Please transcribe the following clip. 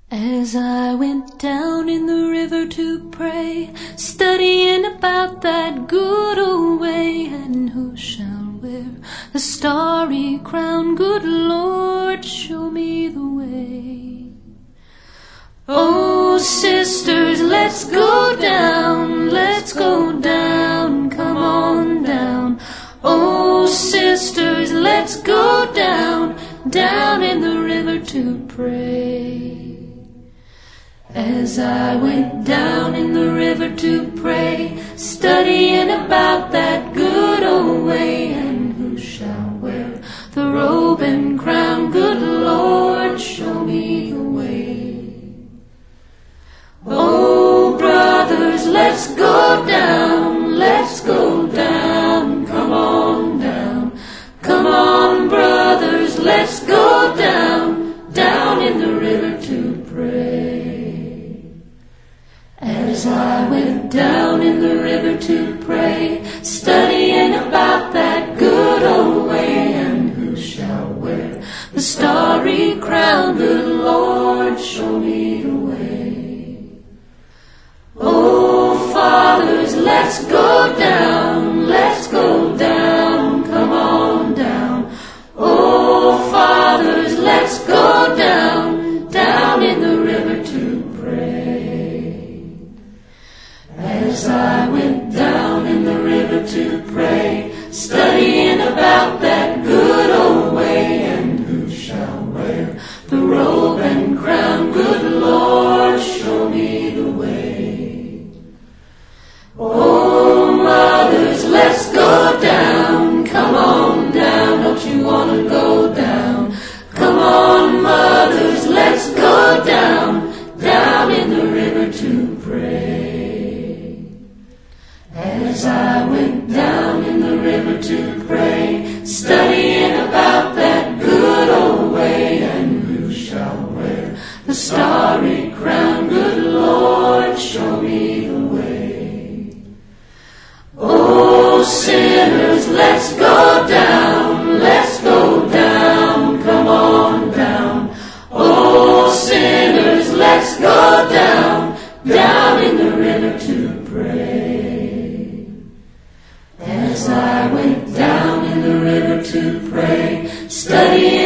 As I went down in the river to pray, studying about that good old way, and who shall wear the starry crown? Good Lord, show me the way. Oh, sisters, let's go down, come on down. Oh, sisters, let's go down in the river to pray. As I went down in the river to pray, studying about that good old way, and who shall wear the robe and crown? Good Lord, show me the way. Oh, brothers, let's go down, come on down. Come on, brothers, let's go down in the river to pray. As I went down in the river to pray, studying about that good old way, and who shall wear the starry crown? Good Lord, show me the way. Oh, fathers, let's go down, come on down. Oh, fathers, let's go down in the river to pray. As I went down in the river to pray, studying about that good old way, and who shall wear the robe and crown? Good Lord, show me the way. Oh, mothers, let's go down, come on down, don't you want to go down? Come on, mothers, let's go down in the river to pray. As I went down in the river to pray, studying about that good old way, and who shall wear the starry crown? Good Lord, show me the way. Oh, sinners, let's go down, come on down. Oh, sinners, let's go down in the river to pray. As I went down in the river to pray, studying